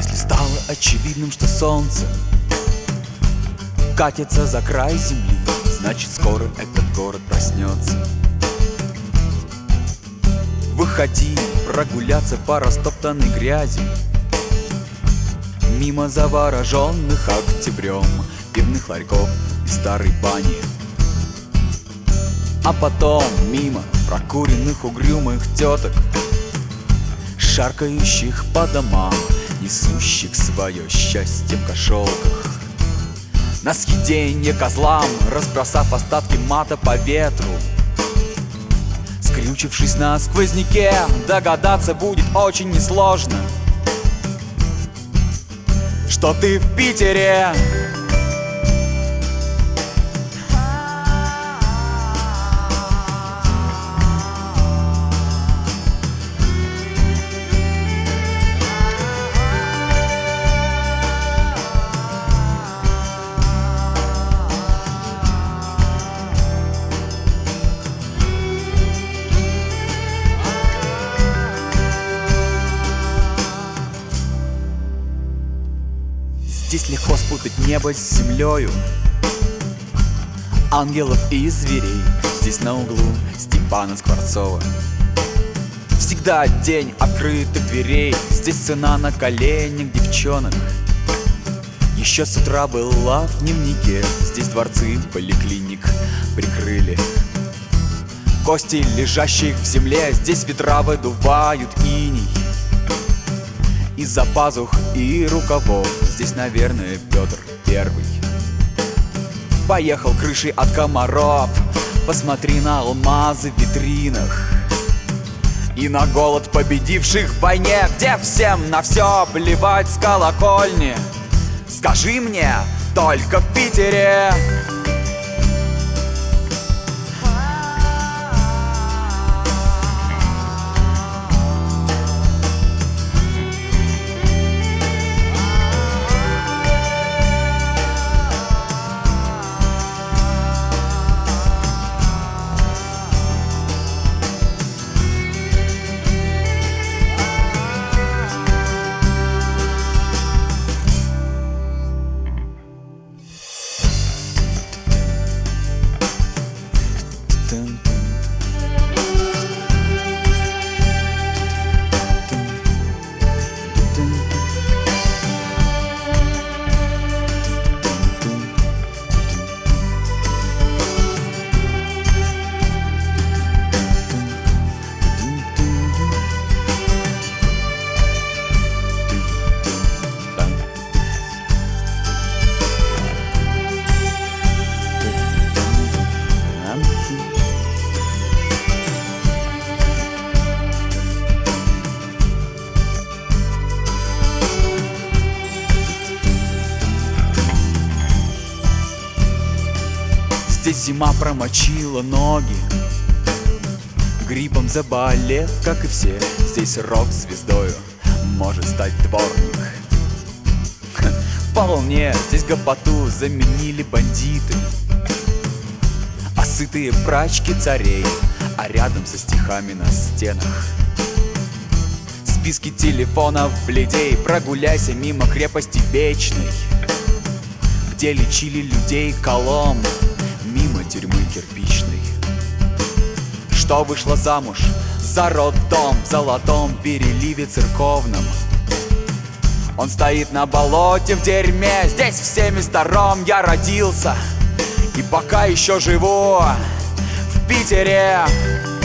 Если стало очевидным, что солнце катится за край земли, значит, скоро этот город проснется. Выходи прогуляться по растоптанной грязи, мимо завороженных октябрем пивных ларьков и старой бани, а потом мимо прокуренных угрюмых теток, шаркающих по домам, несущих свое счастье в кошелках. На съеденье козлам, разбросав остатки мата по ветру. Скрючившись на сквозняке, догадаться будет очень несложно, что ты в Питере. Здесь легко спутать небо с землею, ангелов и зверей. Здесь на углу Степана Скворцова всегда день открытых дверей. Здесь цена на коленях девчонок еще с утра была в дневнике. Здесь дворцы поликлиник прикрыли кости лежащих в земле. Здесь ветра выдувают иней из-за пазух и рукавов. Здесь, наверное, Петр Первый поехал крышей от комаров. Посмотри на алмазы в витринах и на голод победивших в войне, где всем на все плевать с колокольни. Скажи мне, только в Питере. Здесь зима промочила ноги, гриппом заболев, как и все. Здесь рок-звездою может стать дворник. Вполне, здесь гопоту заменили бандиты, а сытые прачки царей, а рядом со стихами на стенах списки телефонов людей. Прогуляйся мимо крепости Вечной, где лечили людей колом, мимо тюрьмы кирпичной, что вышла замуж за роддом в золотом переливе церковном. Он стоит на болоте в дерьме. Здесь всеми сторон я родился и пока еще живу в Питере.